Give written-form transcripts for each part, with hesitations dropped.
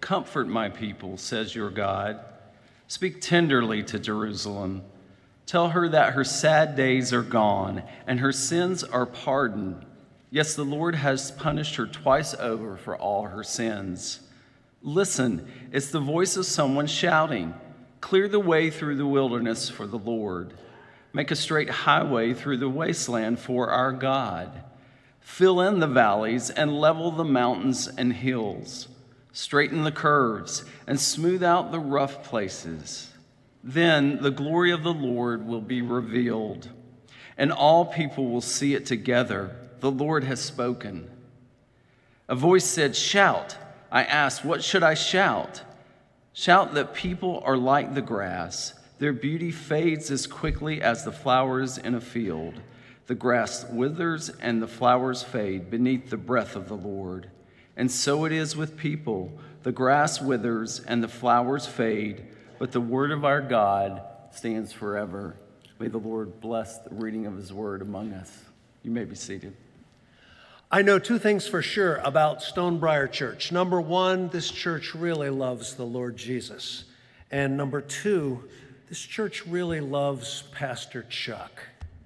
comfort my people, says your God. Speak tenderly to Jerusalem. Tell her that her sad days are gone and her sins are pardoned. Yes, the Lord has punished her twice over for all her sins. Listen, it's the voice of someone shouting, clear the way through the wilderness for the Lord. Make a straight highway through the wasteland for our God. Fill in the valleys and level the mountains and hills. Straighten the curves and smooth out the rough places. Then the glory of the Lord will be revealed, and all people will see it together. The Lord has spoken. A voice said, shout. I asked, what should I shout? Shout that people are like the grass. Their beauty fades as quickly as the flowers in a field. The grass withers and the flowers fade beneath the breath of the Lord. And so it is with people. The grass withers and the flowers fade, but the word of our God stands forever. May the Lord bless the reading of his word among us. You may be seated. I know two things for sure about Stonebriar Church. Number one, this church really loves the Lord Jesus. And number two, this church really loves Pastor Chuck.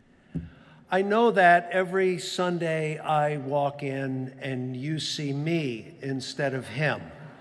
I know that every Sunday I walk in and you see me instead of him.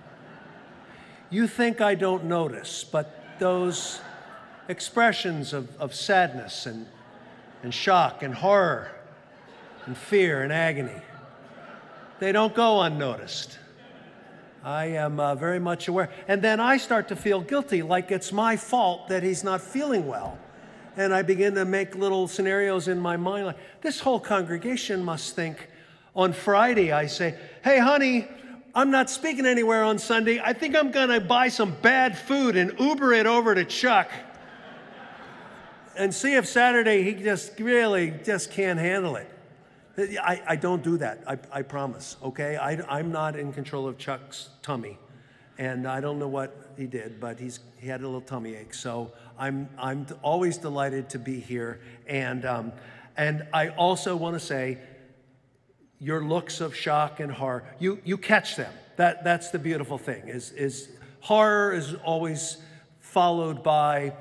You think I don't notice, but those expressions of sadness and shock and horror and fear and agony, they don't go unnoticed. I am very much aware. And then I start to feel guilty, like it's my fault that he's not feeling well. And I begin to make little scenarios in my mind, like this whole congregation must think. On Friday, I say, hey, honey, I'm not speaking anywhere on Sunday. I think I'm going to buy some bad food and Uber it over to Chuck. And see if Saturday he just really can't handle it. I don't do that, I promise, okay? I'm not in control of Chuck's tummy, and I don't know what he did, but he had a little tummy ache, so I'm always delighted to be here, and I also want to say, your looks of shock and horror, you catch them. That's the beautiful thing, is horror is always followed by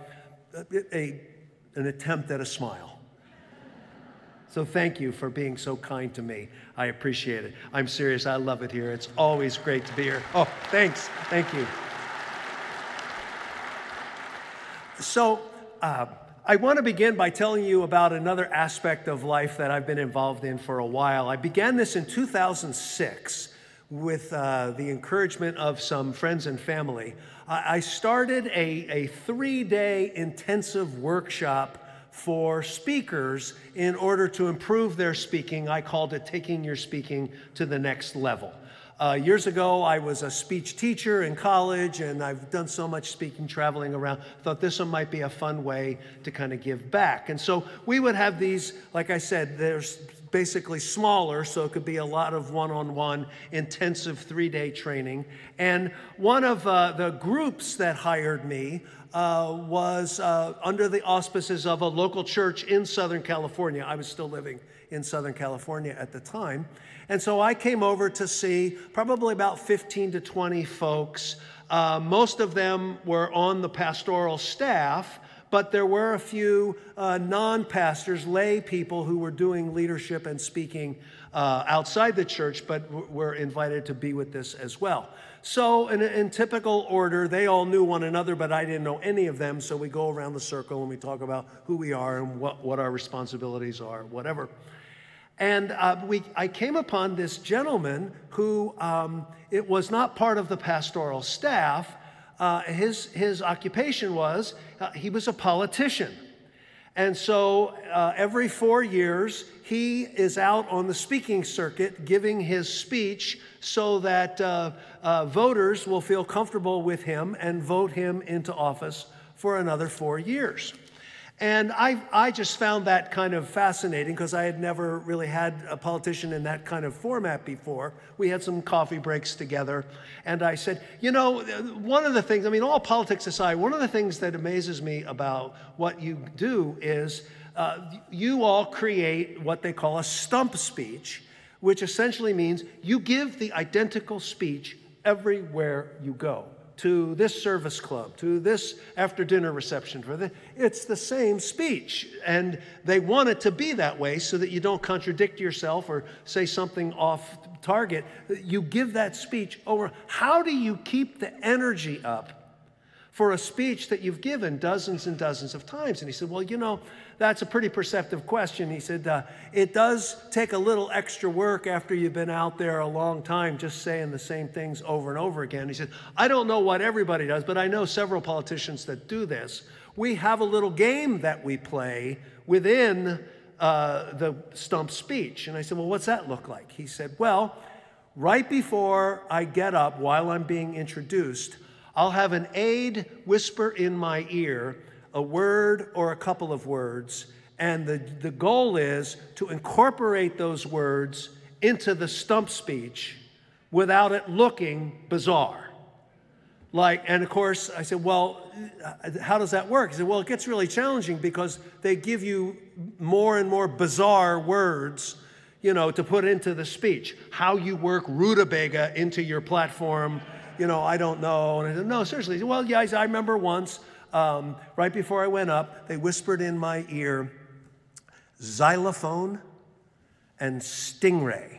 an attempt at a smile. So thank you for being so kind to me. I appreciate it. I'm serious. I love it here. It's always great to be here. Oh, thanks. Thank you. So I want to begin by telling you about another aspect of life that I've been involved in for a while. I began this in 2006 with the encouragement of some friends and family. I started a 3-day intensive workshop for speakers in order to improve their speaking. I called it Taking Your Speaking to the Next Level. Years ago, I was a speech teacher in college, and I've done so much speaking, traveling around. Thought this one might be a fun way to kind of give back. And so we would have these, like I said, there's basically smaller, so it could be a lot of one-on-one intensive 3-day training. And one of the groups that hired me was under the auspices of a local church in Southern California. I was still living in Southern California at the time. And so I came over to see probably about 15 to 20 folks. Most of them were on the pastoral staff, but there were a few non-pastors, lay people who were doing leadership and speaking outside the church, but were invited to be with this as well. So in typical order, they all knew one another, but I didn't know any of them. So we go around the circle and we talk about who we are and what our responsibilities are, whatever. And I came upon this gentleman who it was not part of the pastoral staff. His occupation was, he was a politician. And so every 4 years, he is out on the speaking circuit giving his speech so that voters will feel comfortable with him and vote him into office for another 4 years. And I just found that kind of fascinating because I had never really had a politician in that kind of format before. We had some coffee breaks together. And I said, you know, one of the things, I mean, all politics aside, one of the things that amazes me about what you do is you all create what they call a stump speech, which essentially means you give the identical speech everywhere you go, to this service club, to this after-dinner reception. It's the same speech, and they want it to be that way so that you don't contradict yourself or say something off target. You give that speech over. How do you keep the energy up for a speech that you've given dozens and dozens of times? And he said, well, that's a pretty perceptive question. He said, it does take a little extra work after you've been out there a long time just saying the same things over and over again. He said, I don't know what everybody does, but I know several politicians that do this. We have a little game that we play within the stump speech. And I said, well, what's that look like? He said, well, right before I get up while I'm being introduced, I'll have an aide whisper in my ear a word or a couple of words, and the goal is to incorporate those words into the stump speech without it looking bizarre. And of course, I said, well, how does that work? He said, well, it gets really challenging because they give you more and more bizarre words, to put into the speech. How you work rutabaga into your platform, I don't know. And I said, no, seriously. He said, well, yeah, I remember once, right before I went up, they whispered in my ear, xylophone and stingray.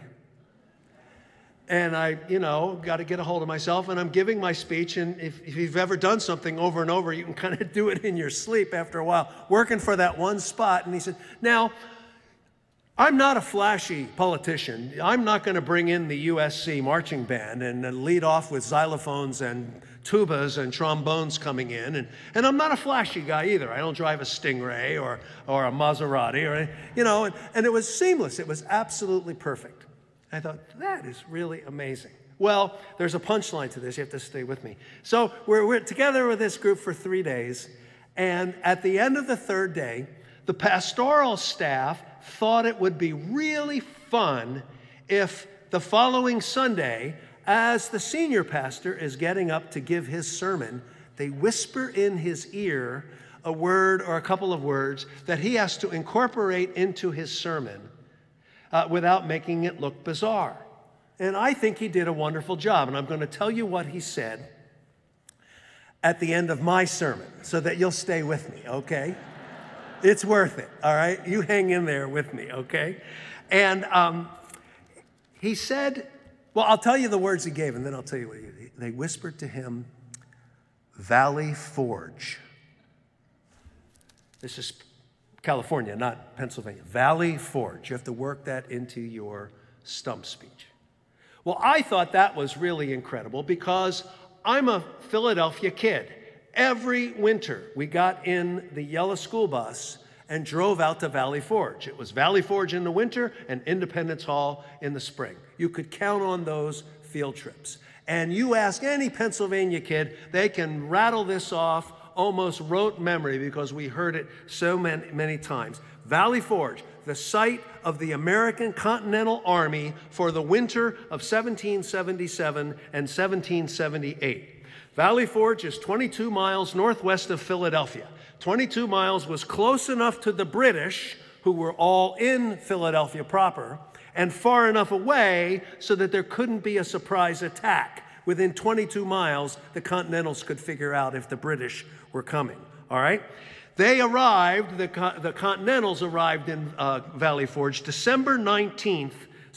And I, got to get a hold of myself, and I'm giving my speech, and if you've ever done something over and over, you can kind of do it in your sleep after a while, working for that one spot. And he said, now, I'm not a flashy politician. I'm not going to bring in the USC marching band and lead off with xylophones and tubas and trombones coming in. And I'm not a flashy guy either. I don't drive a Stingray or a Maserati and it was seamless. It was absolutely perfect. I thought, that is really amazing. Well, there's a punchline to this. You have to stay with me. So we're together with this group for 3 days. And at the end of the third day, the pastoral staff thought it would be really fun if the following Sunday, as the senior pastor is getting up to give his sermon, they whisper in his ear a word or a couple of words that he has to incorporate into his sermon without making it look bizarre. And I think he did a wonderful job. And I'm going to tell you what he said at the end of my sermon so that you'll stay with me, okay? It's worth it, all right? You hang in there with me, okay? And he said, well, I'll tell you the words he gave, and then I'll tell you what they whispered to him, Valley Forge. This is California, not Pennsylvania. Valley Forge. You have to work that into your stump speech. Well, I thought that was really incredible because I'm a Philadelphia kid. Every winter, we got in the yellow school bus and drove out to Valley Forge. It was Valley Forge in the winter and Independence Hall in the spring. You could count on those field trips. And you ask any Pennsylvania kid, they can rattle this off almost rote memory because we heard it so many times. Valley Forge, the site of the American Continental Army for the winter of 1777 and 1778. Valley Forge is 22 miles northwest of Philadelphia. 22 miles was close enough to the British, who were all in Philadelphia proper, and far enough away so that there couldn't be a surprise attack. Within 22 miles, the Continentals could figure out if the British were coming, all right? They arrived, the Continentals arrived in Valley Forge December 19th,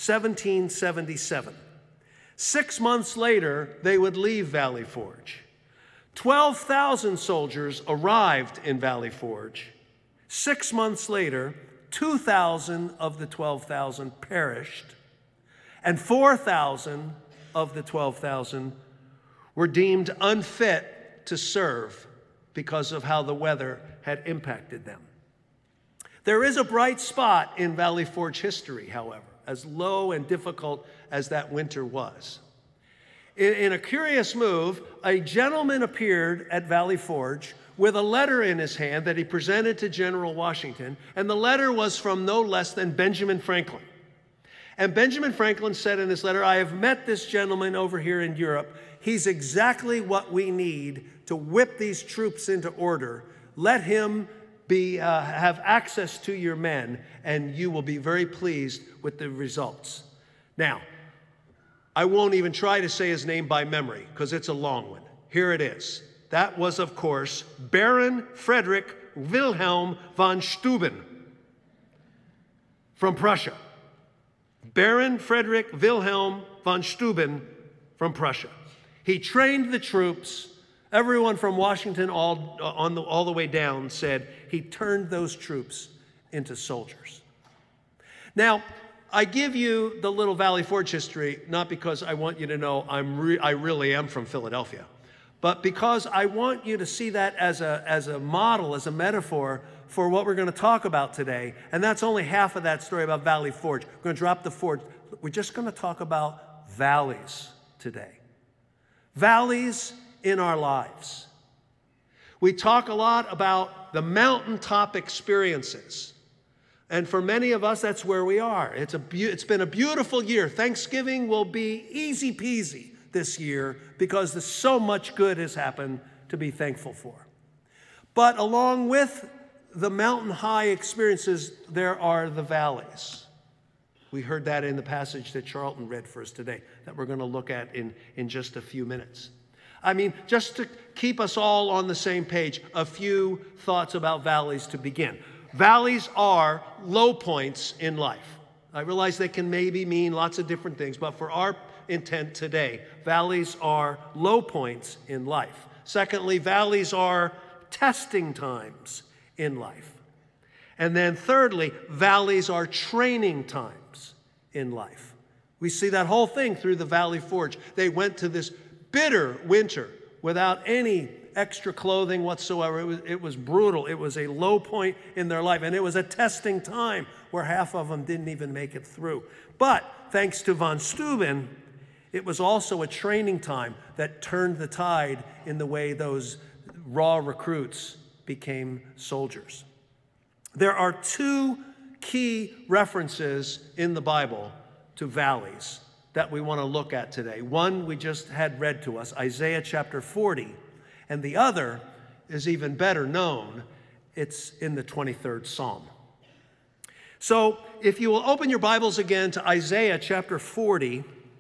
1777. 6 months later, they would leave Valley Forge. 12,000 soldiers arrived in Valley Forge. 6 months later, 2,000 of the 12,000 perished, and 4,000 of the 12,000 were deemed unfit to serve because of how the weather had impacted them. There is a bright spot in Valley Forge history, however, as low and difficult as that winter was. In a curious move, a gentleman appeared at Valley Forge with a letter in his hand that he presented to General Washington, and the letter was from no less than Benjamin Franklin. And Benjamin Franklin said in his letter, I have met this gentleman over here in Europe. He's exactly what we need to whip these troops into order. Let him have access to your men, and you will be very pleased with the results. Now, I won't even try to say his name by memory because it's a long one. Here it is. That was, of course, Baron Frederick Wilhelm von Steuben from Prussia. Baron Frederick Wilhelm von Steuben from Prussia. He trained the troops. Everyone from Washington all the way down said he turned those troops into soldiers. Now, I give you the little Valley Forge history, not because I want you to know I really am from Philadelphia, but because I want you to see that as a model, as a metaphor for what we're going to talk about today. And that's only half of that story about Valley Forge. We're going to drop the forge. We're just going to talk about valleys today. Valleys in our lives. We talk a lot about the mountaintop experiences. And for many of us, that's where we are. It's been a beautiful year. Thanksgiving will be easy peasy this year because there's so much good has happened to be thankful for. But along with the mountain high experiences, there are the valleys. We heard that in the passage that Charlton read for us today that we're going to look at in just a few minutes. I mean, just to keep us all on the same page, a few thoughts about valleys to begin. Valleys are low points in life. I realize they can maybe mean lots of different things, but for our intent today, valleys are low points in life. Secondly, valleys are testing times in life. And then thirdly, valleys are training times in life. We see that whole thing through the Valley Forge. They went to this bitter winter without any extra clothing whatsoever. It was brutal. It was a low point in their life, and it was a testing time where half of them didn't even make it through. But thanks to von Steuben, it was also a training time that turned the tide in the way those raw recruits became soldiers. There are two key references in the Bible to valleys that we want to look at today. One we just had read to us, Isaiah chapter 40, and the other is even better known. It's in the 23rd Psalm. So if you will open your Bibles again to Isaiah chapter 40,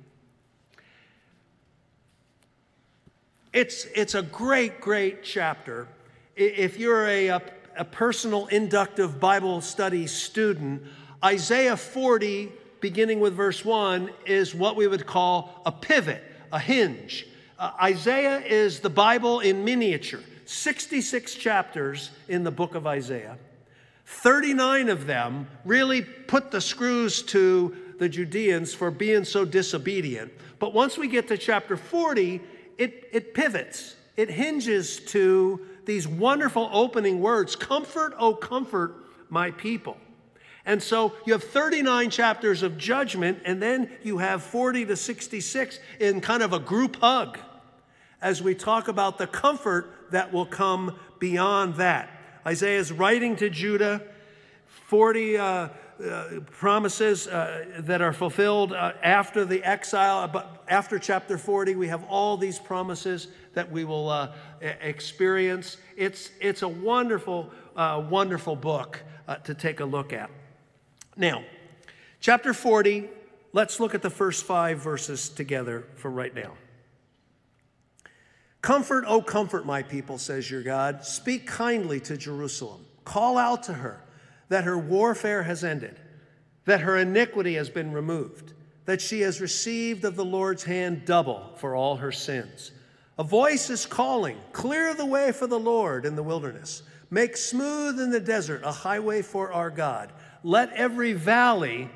it's a great chapter. If you're a personal inductive Bible study student, Isaiah 40, beginning with verse 1, is what we would call a pivot, a hinge. Isaiah is the Bible in miniature. 66 chapters in the book of Isaiah. 39 of them really put the screws to the Judeans for being so disobedient. But once we get to chapter 40, it pivots. It hinges to these wonderful opening words, "Comfort, O comfort my people." And so you have 39 chapters of judgment, and then you have 40 to 66 in kind of a group hug as we talk about the comfort that will come beyond that. Isaiah is writing to Judah, 40 promises that are fulfilled after the exile. But after chapter 40, we have all these promises that we will experience. It's a wonderful, wonderful book to take a look at. Now, chapter 40, let's look at the first 5 verses together for right now. "Comfort, O comfort my people, says your God. Speak kindly to Jerusalem. Call out to her that her warfare has ended, that her iniquity has been removed, that she has received of the Lord's hand double for all her sins. A voice is calling, clear the way for the Lord in the wilderness. Make smooth in the desert a highway for our God. Let every valley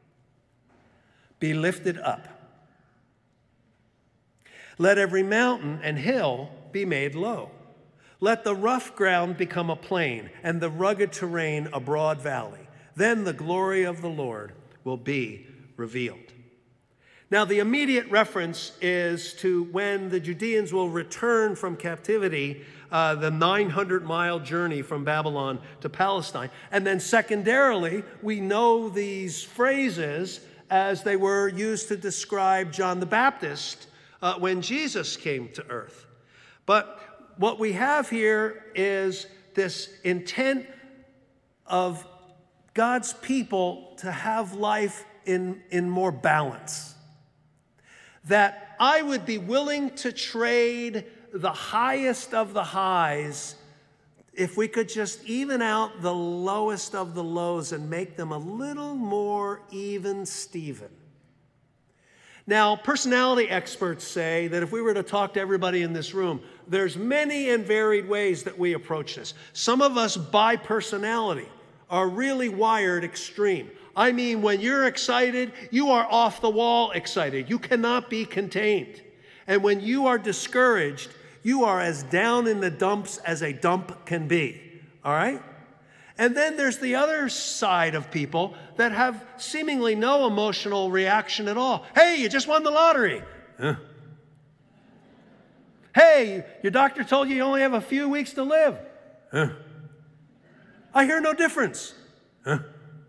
be lifted up. Let every mountain and hill be made low. Let the rough ground become a plain, and the rugged terrain a broad valley. Then the glory of the Lord will be revealed." Now, the immediate reference is to when the Judeans will return from captivity, the 900-mile journey from Babylon to Palestine. And then secondarily, we know these phrases as they were used to describe John the Baptist when Jesus came to earth. But what we have here is this intent of God's people to have life in more balance. that I would be willing to trade the highest of the highs if we could just even out the lowest of the lows and make them a little more even Steven. Now, personality experts say that if we were to talk to everybody in this room, there's many and varied ways that we approach this. Some of us, by personality, are really wired extreme. I mean, when you're excited, you are off the wall excited. You cannot be contained. And when you are discouraged, you are as down in the dumps as a dump can be. All right? And then there's the other side of people that have seemingly no emotional reaction at all. Hey, you just won the lottery. Huh? Hey, your doctor told you only have a few weeks to live. Huh? I hear no difference. Huh?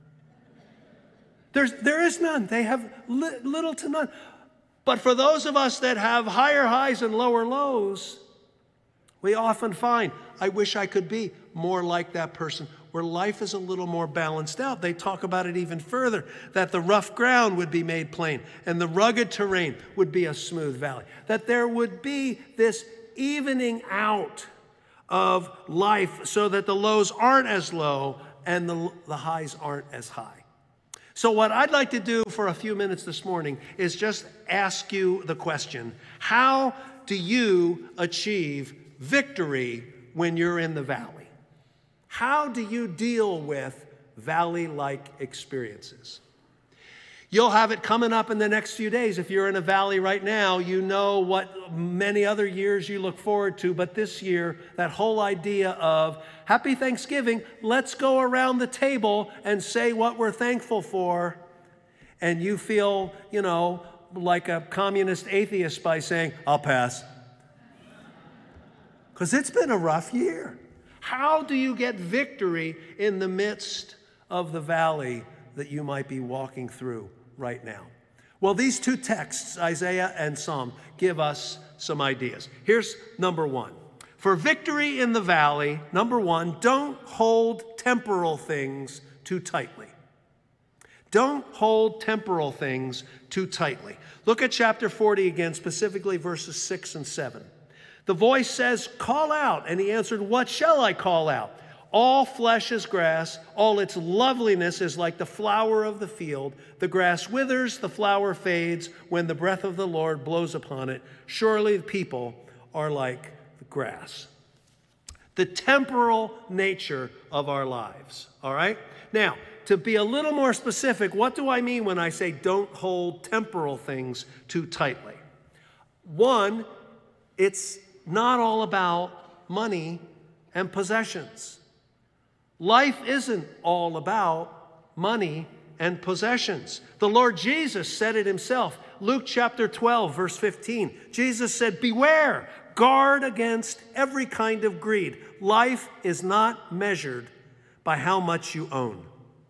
There is none. They have little to none. But for those of us that have higher highs and lower lows, we often find, I wish I could be more like that person, where life is a little more balanced out. They talk about it even further, that the rough ground would be made plain and the rugged terrain would be a smooth valley. That there would be this evening out of life so that the lows aren't as low and the highs aren't as high. So what I'd like to do for a few minutes this morning is just ask you the question, how do you achieve victory when you're in the valley? How do you deal with valley-like experiences? You'll have it coming up in the next few days. If you're in a valley right now, you know what many other years you look forward to, but this year, that whole idea of Happy Thanksgiving, let's go around the table and say what we're thankful for, and you feel, like a communist atheist by saying, I'll pass. Because it's been a rough year. How do you get victory in the midst of the valley that you might be walking through right now? Well, these two texts, Isaiah and Psalm, give us some ideas. Here's number one. For victory in the valley, number one, don't hold temporal things too tightly. Don't hold temporal things too tightly. Look at chapter 40 again, specifically verses 6 and 7. The voice says, call out. And he answered, what shall I call out? All flesh is grass. All its loveliness is like the flower of the field. The grass withers, the flower fades when the breath of the Lord blows upon it. Surely the people are like the grass. The temporal nature of our lives. All right? Now, to be a little more specific, what do I mean when I say don't hold temporal things too tightly? One, it's not all about money and possessions. Life isn't all about money and possessions. The Lord Jesus said it himself. Luke chapter 12, verse 15. Jesus said, beware, guard against every kind of greed. Life is not measured by how much you own.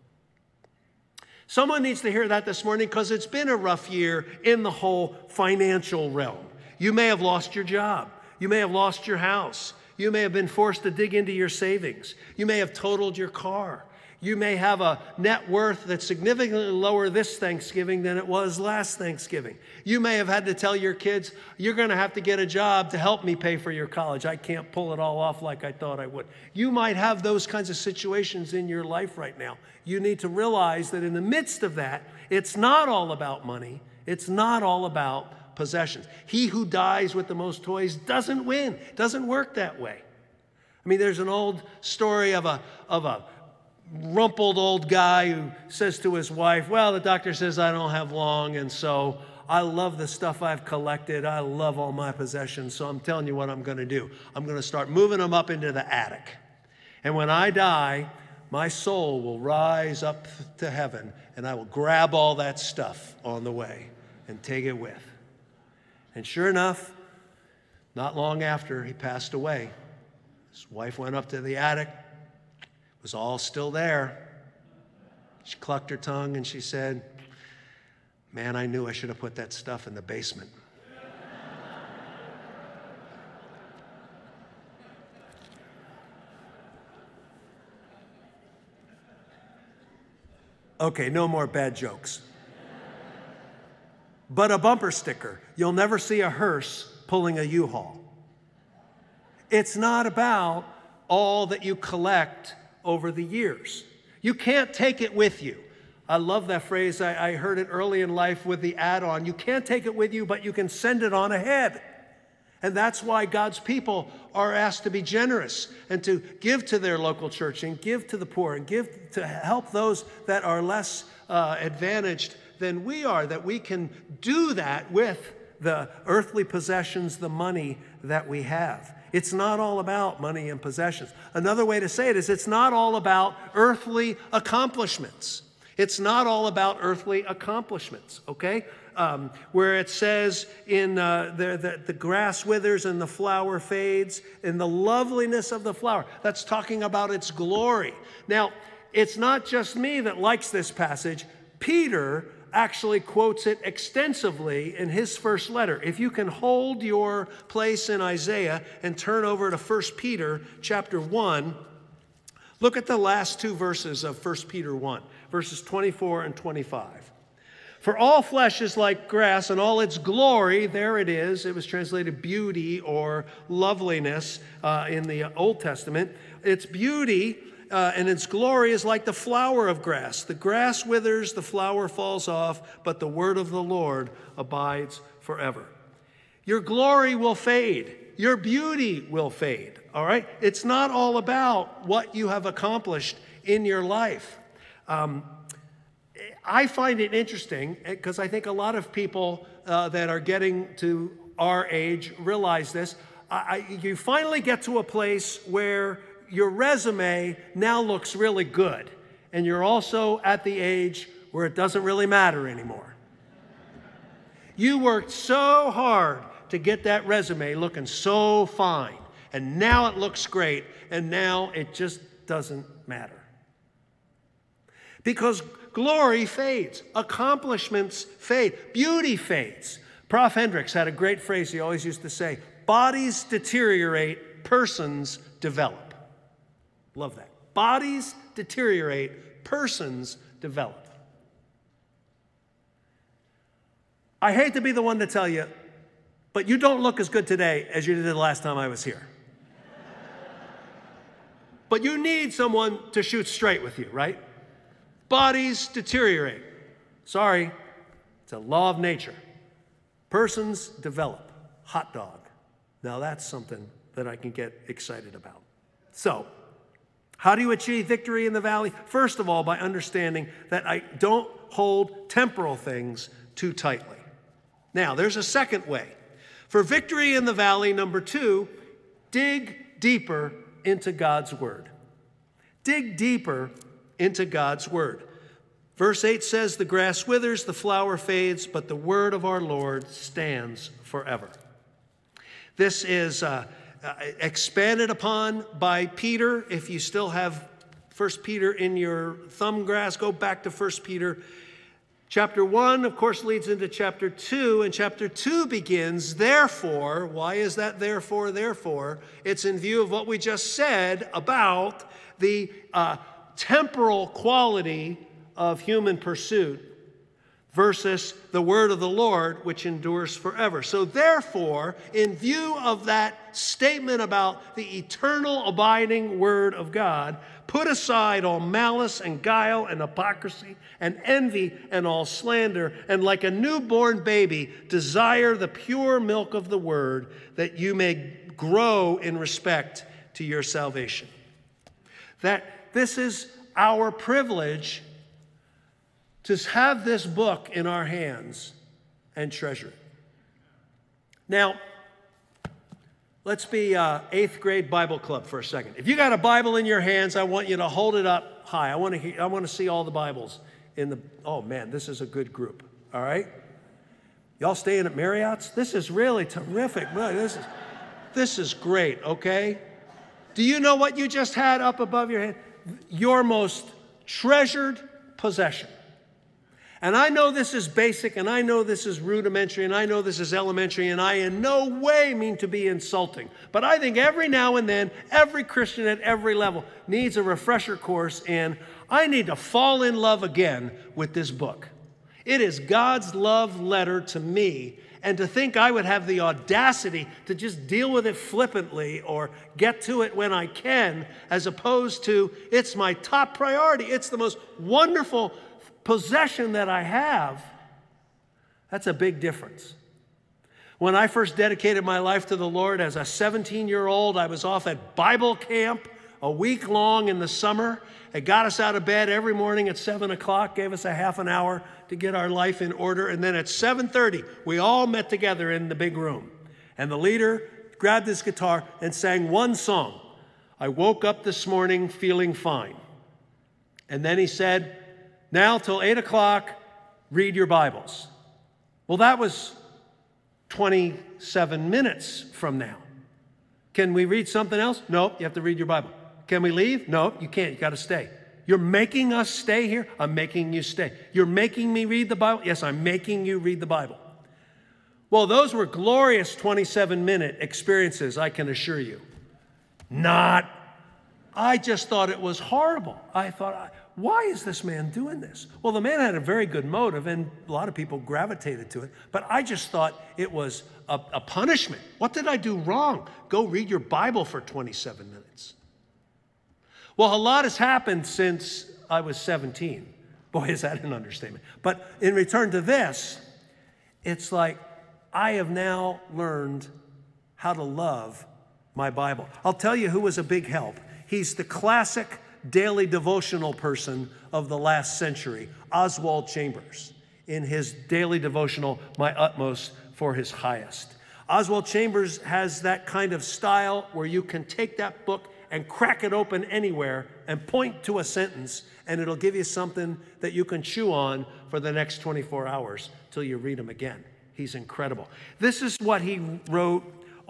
Someone needs to hear that this morning because it's been a rough year in the whole financial realm. You may have lost your job. You may have lost your house. You may have been forced to dig into your savings. You may have totaled your car. You may have a net worth that's significantly lower this Thanksgiving than it was last Thanksgiving. You may have had to tell your kids, you're going to have to get a job to help me pay for your college. I can't pull it all off like I thought I would. You might have those kinds of situations in your life right now. You need to realize that in the midst of that, it's not all about money. It's not all about possessions. He who dies with the most toys doesn't win. It doesn't work that way. I mean, there's an old story of a rumpled old guy who says to his wife, well, the doctor says I don't have long, and so I love the stuff I've collected. I love all my possessions, so I'm telling you what I'm going to do. I'm going to start moving them up into the attic. And when I die, my soul will rise up to heaven, and I will grab all that stuff on the way and take it with. And sure enough, not long after he passed away, his wife went up to the attic. It was all still there. She clucked her tongue and she said, man, I knew I should have put that stuff in the basement. Okay, no more bad jokes. but a bumper sticker. You'll never see a hearse pulling a U-Haul. It's not about all that you collect over the years. You can't take it with you. I love that phrase. I heard it early in life with the add-on. You can't take it with you, but you can send it on ahead. And that's why God's people are asked to be generous and to give to their local church and give to the poor and give to help those that are less advantaged than we are, that we can do that with the earthly possessions, the money that we have. It's not all about money and possessions. Another way to say it is it's not all about earthly accomplishments. It's not all about earthly accomplishments, okay? Where it says in the grass withers and the flower fades, in the loveliness of the flower. That's talking about its glory. Now, it's not just me that likes this passage. Peter actually quotes it extensively in his first letter. If you can hold your place in Isaiah and turn over to 1 Peter chapter 1, look at the last two verses of 1 Peter 1, verses 24 and 25. For all flesh is like grass, and all its glory, there it is. It was translated beauty or loveliness in the Old Testament. Its beauty and its glory is like the flower of grass. The grass withers, the flower falls off, but the word of the Lord abides forever. Your glory will fade. Your beauty will fade, all right? It's not all about what you have accomplished in your life. I find it interesting because I think a lot of people that are getting to our age realize this. You finally get to a place where your resume now looks really good, and you're also at the age where it doesn't really matter anymore. You worked so hard to get that resume looking so fine, and now it looks great, and now it just doesn't matter. Because glory fades, accomplishments fade, beauty fades. Prof. Hendricks had a great phrase he always used to say, bodies deteriorate, persons develop. Love that. Bodies deteriorate, persons develop. I hate to be the one to tell you, but you don't look as good today as you did the last time I was here. But you need someone to shoot straight with you, right? Bodies deteriorate. Sorry, it's a law of nature. Persons develop. Hot dog. Now that's something that I can get excited about. So, how do you achieve victory in the valley? First of all, by understanding that I don't hold temporal things too tightly. Now, there's a second way. For victory in the valley, number 2, dig deeper into God's word. Dig deeper into God's word. Verse 8 says, the grass withers, the flower fades, but the word of our Lord stands forever. This is expanded upon by Peter. If you still have 1 Peter in your thumb grass, go back to 1 Peter. Chapter 1, of course, leads into chapter 2, and chapter 2 begins, therefore. Why is that therefore, therefore? It's in view of what we just said about the temporal quality of human pursuit versus the word of the Lord, which endures forever. So therefore, in view of that statement about the eternal abiding word of God, put aside all malice and guile and hypocrisy and envy and all slander, and like a newborn baby, desire the pure milk of the word, that you may grow in respect to your salvation. That this is our privilege to have this book in our hands and treasure it. Now, let's be 8th grade Bible club for a second. If you got a Bible in your hands, I want you to hold it up high. I want to see all the Bibles in the. Oh man, this is a good group. All right, y'all staying at Marriott's? This is really terrific. This is great. Okay, do you know what you just had up above your head? Your most treasured possession. And I know this is basic, and I know this is rudimentary, and I know this is elementary, and I in no way mean to be insulting. But I think every now and then, every Christian at every level needs a refresher course in, I need to fall in love again with this book. It is God's love letter to me. And to think I would have the audacity to just deal with it flippantly or get to it when I can, as opposed to it's my top priority. It's the most wonderful possession that I have. That's a big difference. When I first dedicated my life to the Lord as a 17-year-old, I was off at Bible camp a week long in the summer. It got us out of bed every morning at 7 o'clock, gave us a half an hour to get our life in order. And then at 7:30, we all met together in the big room. And the leader grabbed his guitar and sang one song. I woke up this morning feeling fine. And then he said, now till 8 o'clock, read your Bibles. Well, that was 27 minutes from now. Can we read something else? Nope, you have to read your Bible. Can we leave? No, you can't. You got to stay. You're making us stay here? I'm making you stay. You're making me read the Bible? Yes, I'm making you read the Bible. Well, those were glorious 27-minute experiences, I can assure you. I just thought it was horrible. I thought, why is this man doing this? Well, the man had a very good motive, and a lot of people gravitated to it, but I just thought it was a punishment. What did I do wrong? Go read your Bible for 27 minutes. Well, a lot has happened since I was 17. Boy, is that an understatement. But in return to this, it's like I have now learned how to love my Bible. I'll tell you who was a big help. He's the classic daily devotional person of the last century, Oswald Chambers, in his daily devotional, My Utmost for His Highest. Oswald Chambers has that kind of style where you can take that book and crack it open anywhere and point to a sentence, and it'll give you something that you can chew on for the next 24 hours till you read him again. He's incredible. This is what he wrote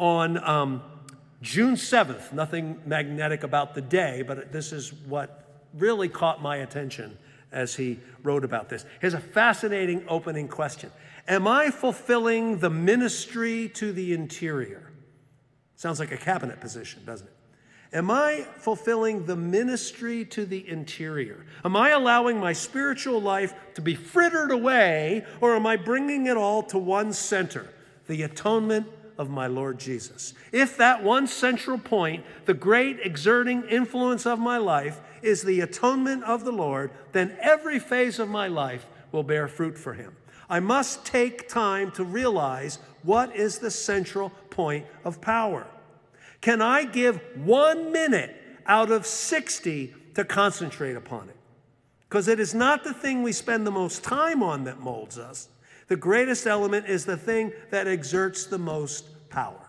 on June 7th. Nothing magnetic about the day, but this is what really caught my attention as he wrote about this. Here's a fascinating opening question. Am I fulfilling the ministry to the interior? Sounds like a cabinet position, doesn't it? Am I fulfilling the ministry to the interior? Am I allowing my spiritual life to be frittered away, or am I bringing it all to one center, the atonement of my Lord Jesus? If that one central point, the great exerting influence of my life, is the atonement of the Lord, then every phase of my life will bear fruit for Him. I must take time to realize what is the central point of power. Can I give 1 minute out of 60 to concentrate upon it? Because it is not the thing we spend the most time on that molds us. The greatest element is the thing that exerts the most power.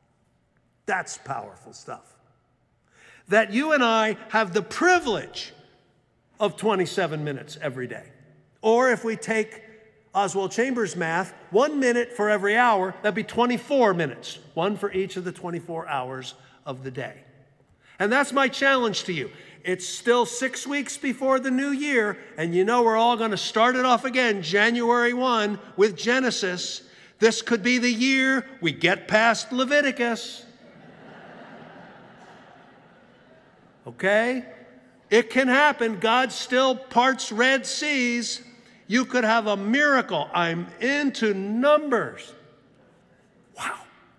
That's powerful stuff. That you and I have the privilege of 27 minutes every day. Or if we take Oswald Chambers' math, 1 minute for every hour, that'd be 24 minutes, one for each of the 24 hours of the day. And that's my challenge to you. It's still 6 weeks before the new year, and you know we're all going to start it off again January 1 with Genesis. This could be the year we get past Leviticus. Okay? It can happen. God still parts Red Seas. You could have a miracle. I'm into numbers. Wow.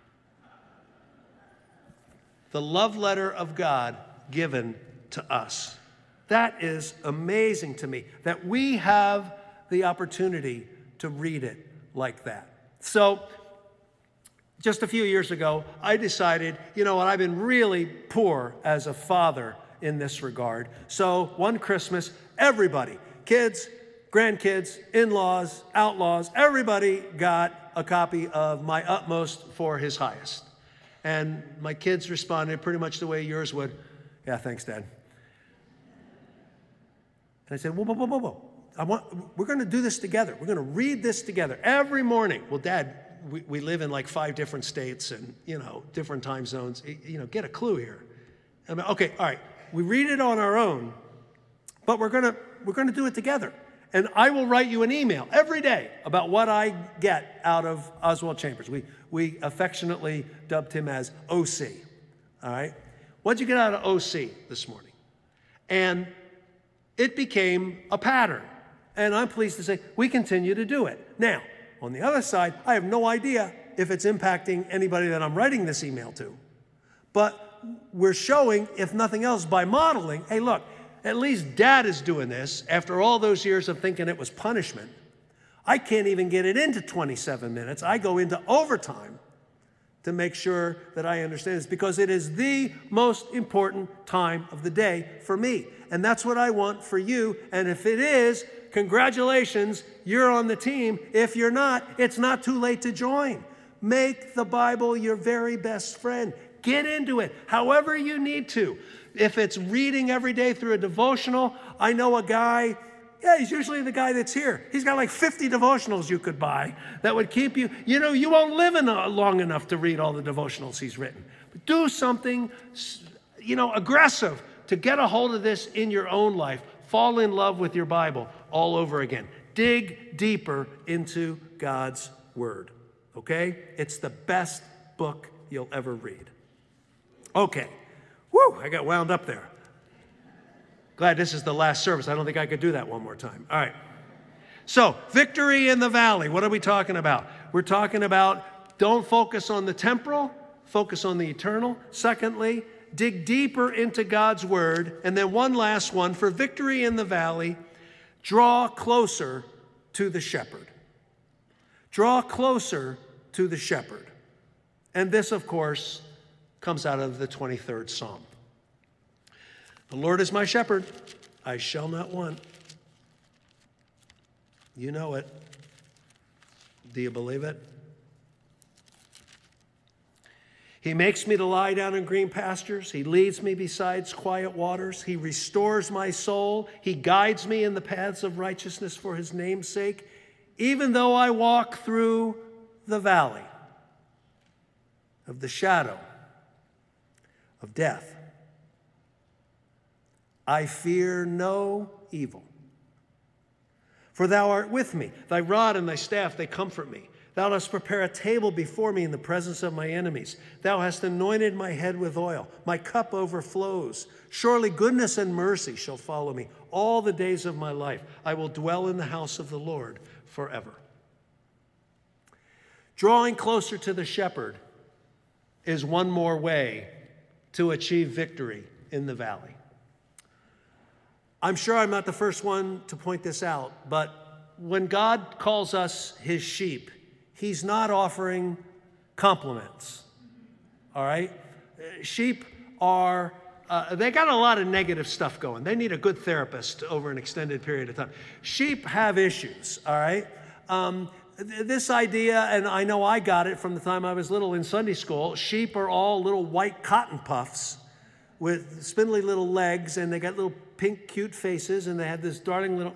The love letter of God given to us. That is amazing to me, that we have the opportunity to read it like that. So, just a few years ago, I decided, you know what, I've been really poor as a father in this regard. So, one Christmas, everybody, kids, grandkids, in-laws, outlaws, everybody got a copy of My Utmost for His Highest. And my kids responded pretty much the way yours would. Yeah, thanks, Dad. And I said, whoa. We're going to do this together. We're going to read this together every morning. Well, Dad, we live in like 5 different states and, different time zones. Get a clue here. I'm like, okay, all right. We read it on our own, but we're going to do it together. And I will write you an email every day about what I get out of Oswald Chambers. We affectionately dubbed him as OC, all right? What'd you get out of OC this morning? And it became a pattern. And I'm pleased to say we continue to do it. Now, on the other side, I have no idea if it's impacting anybody that I'm writing this email to. But we're showing, if nothing else, by modeling, hey, look, at least Dad is doing this after all those years of thinking it was punishment. I can't even get it into 27 minutes. I go into overtime to make sure that I understand this, because it is the most important time of the day for me. And that's what I want for you. And if it is, congratulations, you're on the team. If you're not, it's not too late to join. Make the Bible your very best friend. Get into it however you need to. If it's reading every day through a devotional, I know a guy, he's usually the guy that's here. He's got like 50 devotionals you could buy that would keep you, you won't live long enough to read all the devotionals he's written. But do something, aggressive to get a hold of this in your own life. Fall in love with your Bible all over again. Dig deeper into God's Word, okay? It's the best book you'll ever read. Okay. Woo, I got wound up there. Glad this is the last service. I don't think I could do that one more time. All right. So, victory in the valley. What are we talking about? We're talking about don't focus on the temporal, focus on the eternal. Secondly, dig deeper into God's Word. And then one last one, for victory in the valley, draw closer to the shepherd. Draw closer to the shepherd. And this, of course, comes out of the 23rd Psalm. The Lord is my shepherd, I shall not want. You know it. Do you believe it? He makes me to lie down in green pastures. He leads me beside quiet waters. He restores my soul. He guides me in the paths of righteousness for his name's sake. Even though I walk through the valley of the shadow of death, I fear no evil. For thou art with me. Thy rod and thy staff, they comfort me. Thou dost prepare a table before me in the presence of my enemies. Thou hast anointed my head with oil. My cup overflows. Surely goodness and mercy shall follow me all the days of my life. I will dwell in the house of the Lord forever. Drawing closer to the shepherd is one more way to achieve victory in the valley. I'm sure I'm not the first one to point this out, but when God calls us his sheep, he's not offering compliments, all right? Sheep are, they got a lot of negative stuff going. They need a good therapist over an extended period of time. Sheep have issues, all right? This idea, and I know I got it from the time I was little in Sunday school, sheep are all little white cotton puffs with spindly little legs, and they got little pink, cute faces, and they had this darling little,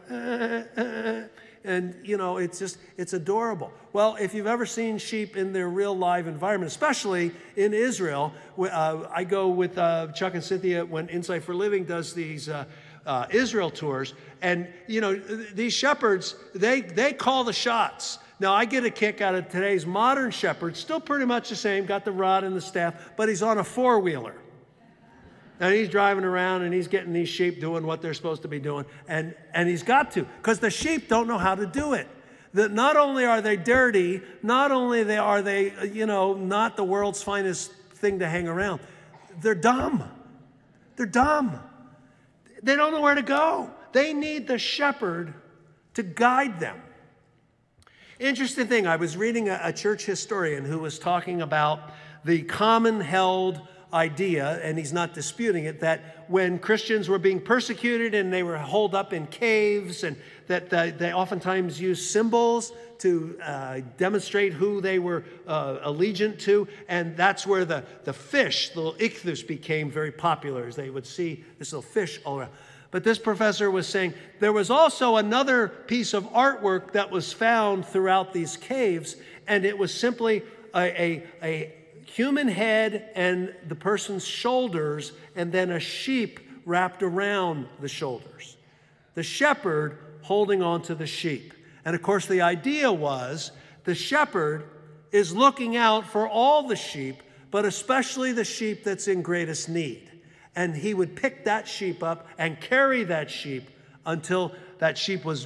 and it's adorable. Well, if you've ever seen sheep in their real live environment, especially in Israel, I go with Chuck and Cynthia when Insight for Living does these Israel tours, and these shepherds, they call the shots. Now, I get a kick out of today's modern shepherd, still pretty much the same, got the rod and the staff, but he's on a four-wheeler. And he's driving around and he's getting these sheep doing what they're supposed to be doing. And he's got to, because the sheep don't know how to do it. Not only are they dirty, not only are they, not the world's finest thing to hang around, they're dumb. They're dumb. They don't know where to go. They need the shepherd to guide them. Interesting thing, I was reading a church historian who was talking about the common held idea, and he's not disputing it, that when Christians were being persecuted and they were holed up in caves, and that they oftentimes used symbols to demonstrate who they were allegiant to, and that's where the fish, the little ichthus, became very popular, as they would see this little fish all around. But this professor was saying there was also another piece of artwork that was found throughout these caves, and it was simply a human head and the person's shoulders, and then a sheep wrapped around the shoulders. The shepherd holding on to the sheep. And of course, the idea was the shepherd is looking out for all the sheep, but especially the sheep that's in greatest need. And he would pick that sheep up and carry that sheep until that sheep was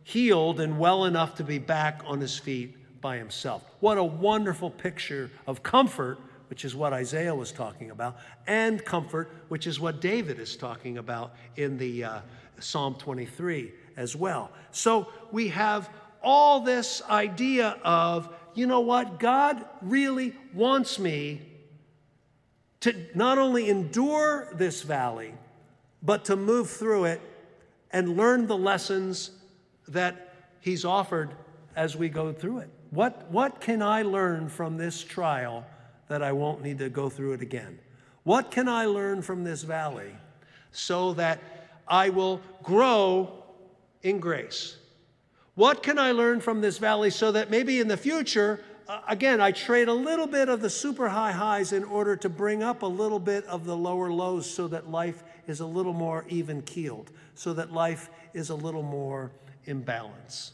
healed and well enough to be back on his feet by himself. What a wonderful picture of comfort, which is what Isaiah was talking about, and comfort, which is what David is talking about in the Psalm 23 as well. So we have all this idea of, you know what, God really wants me to not only endure this valley, but to move through it and learn the lessons that he's offered as we go through it. What can I learn from this trial that I won't need to go through it again? What can I learn from this valley so that I will grow in grace? What can I learn from this valley so that maybe in the future, again, I trade a little bit of the super high highs in order to bring up a little bit of the lower lows so that life is a little more even keeled, so that life is a little more in balance.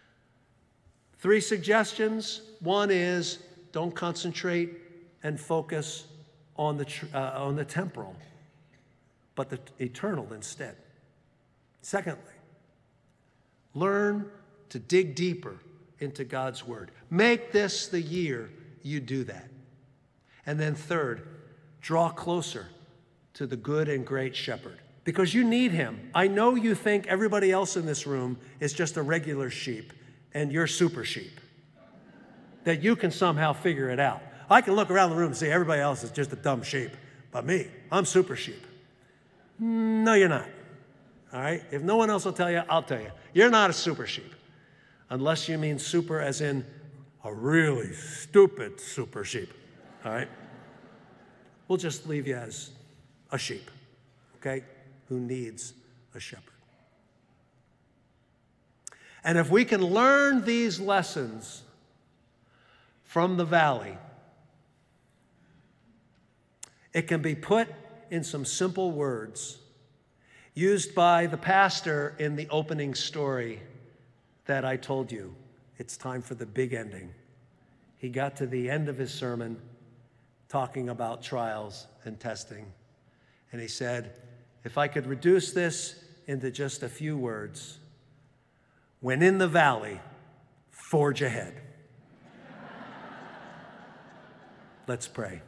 3 suggestions. One is don't concentrate and focus on the temporal, but the eternal instead. Secondly, learn to dig deeper into God's word. Make this the year you do that. And then third, draw closer to the good and great shepherd, because you need him. I know you think everybody else in this room is just a regular sheep and you're super sheep, that you can somehow figure it out. I can look around the room and see everybody else is just a dumb sheep, but me, I'm super sheep. No, you're not. All right? If no one else will tell you, I'll tell you. You're not a super sheep, unless you mean super as in a really stupid super sheep. All right? We'll just leave you as a sheep, okay, who needs a shepherd. And if we can learn these lessons from the valley, it can be put in some simple words used by the pastor in the opening story that I told you. It's time for the big ending. He got to the end of his sermon talking about trials and testing, and he said, if I could reduce this into just a few words, when in the valley, forge ahead. Let's pray.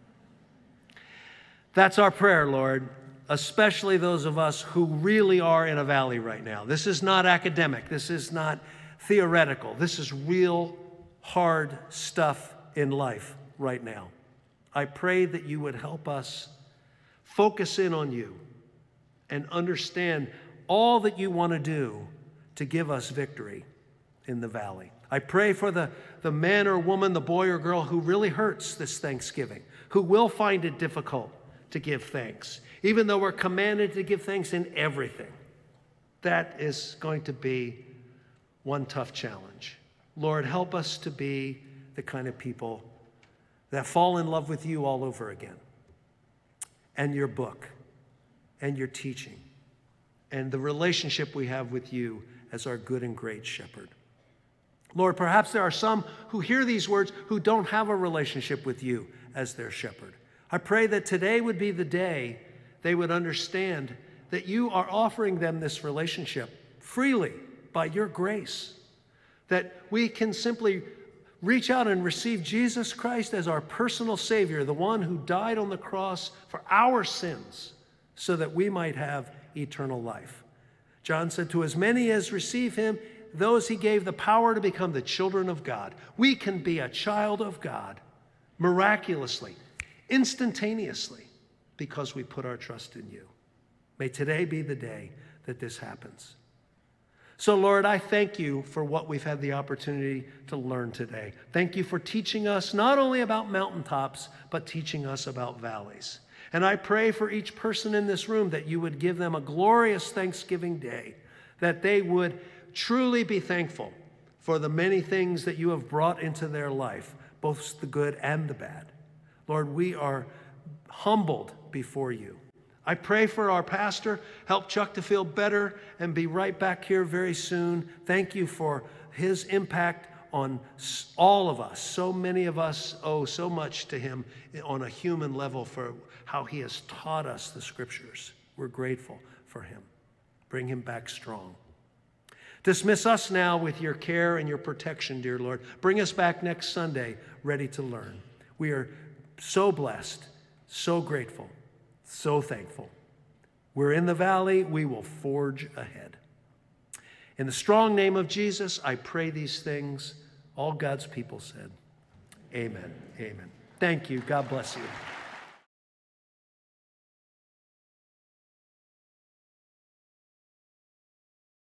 That's our prayer, Lord, especially those of us who really are in a valley right now. This is not academic. This is not theoretical. This is real hard stuff in life right now. I pray that you would help us focus in on you and understand all that you want to do to give us victory in the valley. I pray for the man or woman, the boy or girl who really hurts this Thanksgiving, who will find it difficult to give thanks, even though we're commanded to give thanks in everything. That is going to be one tough challenge. Lord, help us to be the kind of people that fall in love with you all over again, and your book, and your teaching, and the relationship we have with you as our good and great shepherd. Lord, perhaps there are some who hear these words who don't have a relationship with you as their shepherd. I pray that today would be the day they would understand that you are offering them this relationship freely by your grace, that we can simply reach out and receive Jesus Christ as our personal Savior, the one who died on the cross for our sins so that we might have eternal life. John said, to as many as receive him, those he gave the power to become the children of God. We can be a child of God miraculously, instantaneously, because we put our trust in you. May today be the day that this happens. So, Lord, I thank you for what we've had the opportunity to learn today. Thank you for teaching us not only about mountaintops, but teaching us about valleys. And I pray for each person in this room that you would give them a glorious Thanksgiving day, that they would truly be thankful for the many things that you have brought into their life, both the good and the bad. Lord, we are humbled before you. I pray for our pastor. Help Chuck to feel better and be right back here very soon. Thank you for his impact on all of us. So many of us owe so much to him on a human level for how he has taught us the scriptures. We're grateful for him. Bring him back strong. Dismiss us now with your care and your protection, dear Lord. Bring us back next Sunday ready to learn. We are so blessed, so grateful, so thankful. We're in the valley. We will forge ahead. In the strong name of Jesus, I pray these things. All God's people said, amen. Amen. Thank you. God bless you.